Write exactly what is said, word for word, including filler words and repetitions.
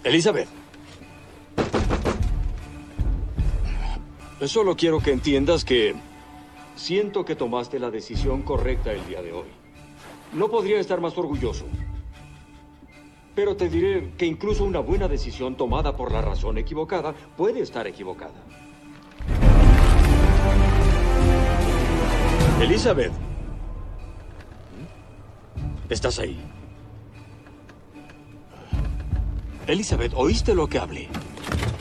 Elizabeth. Solo quiero que entiendas que siento que tomaste la decisión correcta el día de hoy. No podría estar más orgulloso. Pero te diré que incluso una buena decisión tomada por la razón equivocada puede estar equivocada. Elizabeth. ¿Estás ahí? Elizabeth, ¿oíste lo que hablé?